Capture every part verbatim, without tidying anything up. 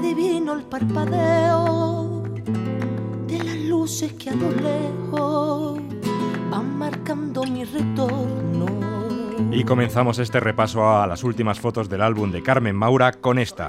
adivino el parpadeo de las luces que a lo lejos van marcando mi retorno. Y comenzamos este repaso a las últimas fotos del álbum de Carmen Maura con esta.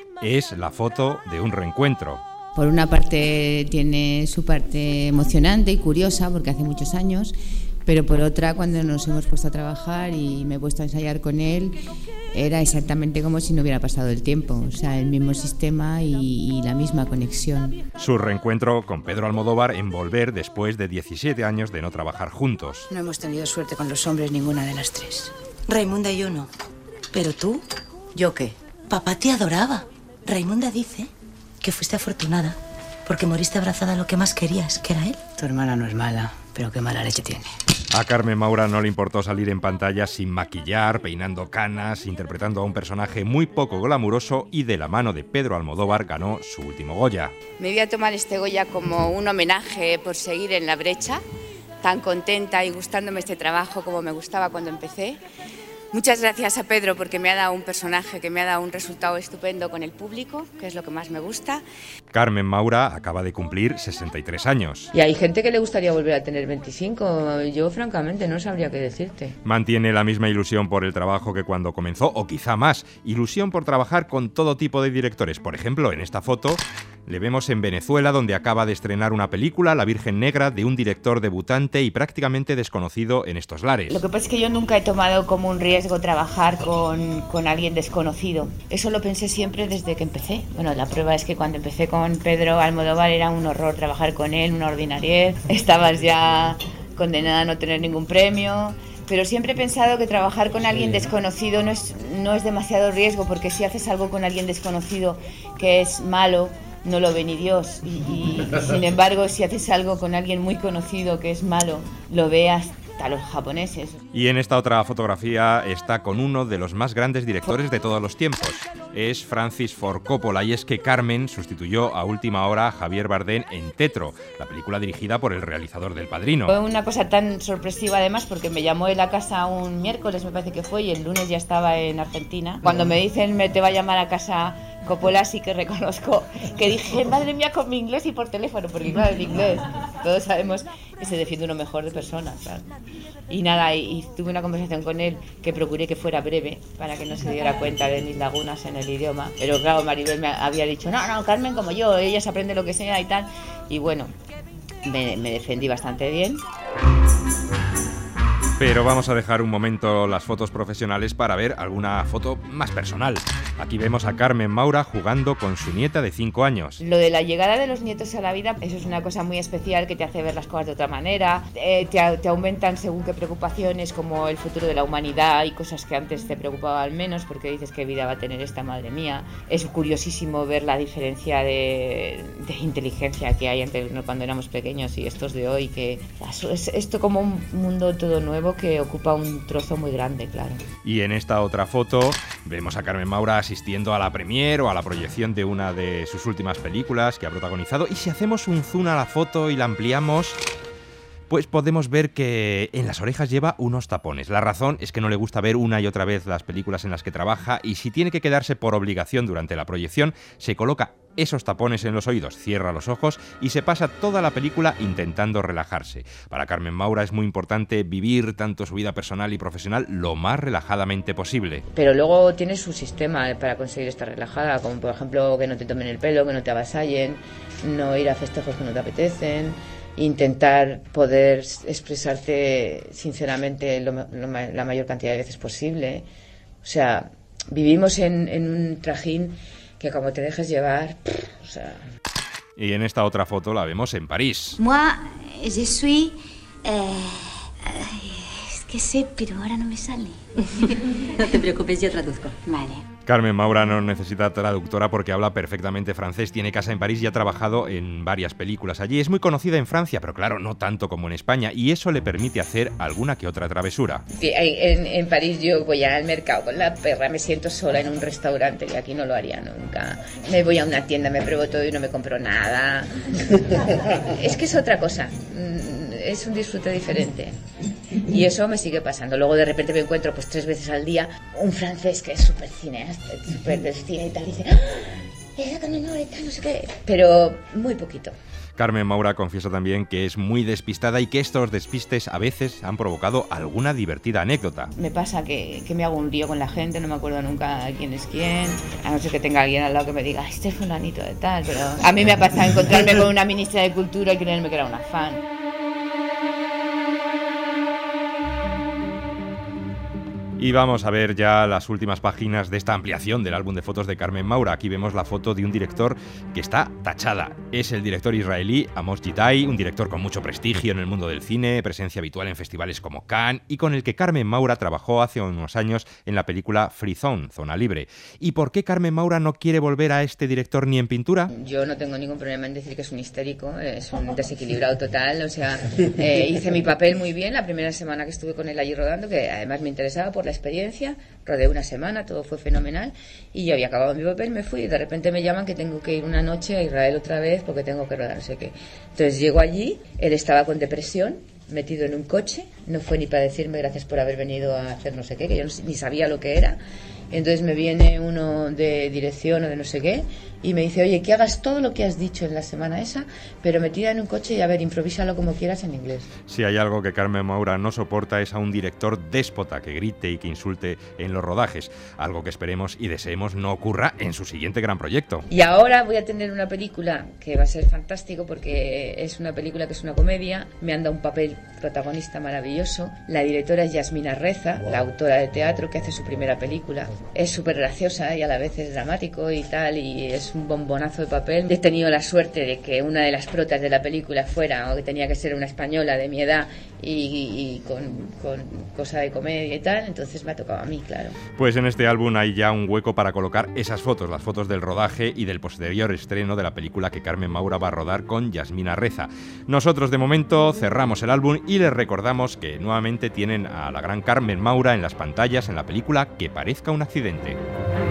Es la foto de un reencuentro. Por una parte tiene su parte emocionante y curiosa porque hace muchos años, pero por otra cuando nos hemos puesto a trabajar y me he puesto a ensayar con él, era exactamente como si no hubiera pasado el tiempo, o sea, el mismo sistema y, y la misma conexión. Su reencuentro con Pedro Almodóvar en Volver después de diecisiete años de no trabajar juntos. No hemos tenido suerte con los hombres ninguna de las tres. Raimunda y yo no. ¿Pero tú? ¿Yo qué? Papá te adoraba. Raimunda dice que fuiste afortunada porque moriste abrazada a lo que más querías, que era él. Tu hermana no es mala, pero qué mala leche tiene. A Carmen Maura no le importó salir en pantalla sin maquillar, peinando canas, interpretando a un personaje muy poco glamuroso y de la mano de Pedro Almodóvar ganó su último Goya. Me voy a tomar este Goya como un homenaje por seguir en la brecha, tan contenta y gustándome este trabajo como me gustaba cuando empecé. Muchas gracias a Pedro porque me ha dado un personaje que me ha dado un resultado estupendo con el público, que es lo que más me gusta. Carmen Maura acaba de cumplir sesenta y tres años. Y hay gente que le gustaría volver a tener veinticinco. Yo, francamente, no sabría qué decirte. Mantiene la misma ilusión por el trabajo que cuando comenzó, o quizá más. Ilusión por trabajar con todo tipo de directores. Por ejemplo, en esta foto le vemos en Venezuela, donde acaba de estrenar una película, La Virgen Negra, de un director debutante y prácticamente desconocido en estos lares. Lo que pasa es que yo nunca he tomado como un riesgo trabajar con, con alguien desconocido. Eso lo pensé siempre desde que empecé. Bueno, la prueba es que cuando empecé con Pedro Almodóvar era un horror trabajar con él, una ordinariez. Estabas ya condenada a no tener ningún premio. Pero siempre he pensado que trabajar con alguien desconocido no es, no es demasiado riesgo, porque si haces algo con alguien desconocido que es malo, no lo ve ni Dios. Y, y sin embargo, si haces algo con alguien muy conocido que es malo, lo ve hasta los japoneses. Y en esta otra fotografía está con uno de los más grandes directores de todos los tiempos. Es Francis Ford Coppola, y es que Carmen sustituyó a última hora a Javier Bardem en Tetro, la película dirigida por el realizador del Padrino. Fue una cosa tan sorpresiva además porque me llamó él a casa un miércoles, me parece que fue, y el lunes ya estaba en Argentina. Cuando me dicen me te va a llamar a casa Coppola, sí que reconozco que dije, madre mía, con mi inglés y por teléfono, porque claro, el inglés, todos sabemos que se defiende uno mejor de personas, ¿sabes? Y nada, y, y tuve una conversación con él que procuré que fuera breve para que no se diera cuenta de mis lagunas en el idioma. Pero claro, Maribel me había dicho, no, no, Carmen como yo, ella se aprende lo que sea y tal. Y bueno, me, me defendí bastante bien. Pero vamos a dejar un momento las fotos profesionales para ver alguna foto más personal. Aquí vemos a Carmen Maura jugando con su nieta de cinco años. Lo de la llegada de los nietos a la vida, eso es una cosa muy especial que te hace ver las cosas de otra manera. Eh, te, te aumentan según qué preocupaciones, como el futuro de la humanidad y cosas que antes te preocupaban menos, porque dices qué vida va a tener esta madre mía. Es curiosísimo ver la diferencia de, de inteligencia que hay entre cuando éramos pequeños y estos de hoy, que es esto como un mundo todo nuevo que ocupa un trozo muy grande, claro. Y en esta otra foto vemos a Carmen Maura asistiendo a la premiere o a la proyección de una de sus últimas películas que ha protagonizado. Y si hacemos un zoom a la foto y la ampliamos, pues podemos ver que en las orejas lleva unos tapones. La razón es que no le gusta ver una y otra vez las películas en las que trabaja, y si tiene que quedarse por obligación durante la proyección, se coloca esos tapones en los oídos, cierra los ojos y se pasa toda la película intentando relajarse. Para Carmen Maura es muy importante vivir tanto su vida personal y profesional lo más relajadamente posible. Pero luego tienes su sistema para conseguir estar relajada, como por ejemplo que no te tomen el pelo, que no te avasallen, no ir a festejos que no te apetecen, intentar poder expresarte sinceramente lo, lo, la mayor cantidad de veces posible. O sea, vivimos en, en un trajín que como te dejes llevar, pff, o sea... Y en esta otra foto la vemos en París. Moi, je suis... Eh, es que sé, pero ahora no me sale. No te preocupes, yo traduzco. Vale. Carmen Maura no necesita traductora porque habla perfectamente francés, tiene casa en París y ha trabajado en varias películas allí. Es muy conocida en Francia, pero claro, no tanto como en España, y eso le permite hacer alguna que otra travesura. Sí, en, en París yo voy al mercado con la perra, me siento sola en un restaurante, y aquí no lo haría nunca. Me voy a una tienda, me pruebo todo y no me compro nada. Es que es otra cosa, es un disfrute diferente. Y eso me sigue pasando. Luego de repente me encuentro pues tres veces al día un francés que es súper cineasta, súper del cine y tal, y dice, ¡ah! esa Carmen Maura y tal, no sé qué, pero muy poquito. Carmen Maura confiesa también que es muy despistada y que estos despistes a veces han provocado alguna divertida anécdota. Me pasa que, que me hago un lío con la gente, no me acuerdo nunca quién es quién, a no ser que tenga alguien al lado que me diga, este es fulanito de tal, pero a mí me ha pasado encontrarme con una ministra de Cultura y creerme que era una fan. Y vamos a ver ya las últimas páginas de esta ampliación del álbum de fotos de Carmen Maura. Aquí vemos la foto de un director que está tachada. Es el director israelí Amos Gitai, un director con mucho prestigio en el mundo del cine, presencia habitual en festivales como Cannes y con el que Carmen Maura trabajó hace unos años en la película Free Zone, Zona Libre. ¿Y por qué Carmen Maura no quiere volver a este director ni en pintura? Yo no tengo ningún problema en decir que es un histérico, es un desequilibrado total. O sea, eh, hice mi papel muy bien la primera semana que estuve con él allí rodando, que además me interesaba por la experiencia, rodé una semana, todo fue fenomenal y yo había acabado mi papel, me fui y de repente me llaman que tengo que ir una noche a Israel otra vez porque tengo que rodar, no sé qué. Entonces llego allí, él estaba con depresión, metido en un coche, no fue ni para decirme gracias por haber venido a hacer no sé qué, que yo no, ni sabía lo que era. Entonces me viene uno de dirección o de no sé qué y me dice, oye, que hagas todo lo que has dicho en la semana esa, pero metida en un coche y a ver, improvísalo como quieras en inglés. Si hay algo que Carmen Maura no soporta es a un director déspota que grite y que insulte en los rodajes, algo que esperemos y deseemos no ocurra en su siguiente gran proyecto. Y ahora voy a tener una película que va a ser fantástico porque es una película que es una comedia, me han dado un papel protagonista maravilloso, la directora es Yasmina Reza, wow, la autora de teatro que hace su primera película. Es súper graciosa y a la vez es dramático y tal, y es un bombonazo de papel. He tenido la suerte de que una de las protas de la película fuera, o que tenía que ser una española de mi edad y, y, y con, con cosa de comedia y tal, entonces me ha tocado a mí, claro. Pues en este álbum hay ya un hueco para colocar esas fotos, las fotos del rodaje y del posterior estreno de la película que Carmen Maura va a rodar con Yasmina Reza. Nosotros de momento cerramos el álbum y les recordamos que nuevamente tienen a la gran Carmen Maura en las pantallas en la película Que parezca un accidente.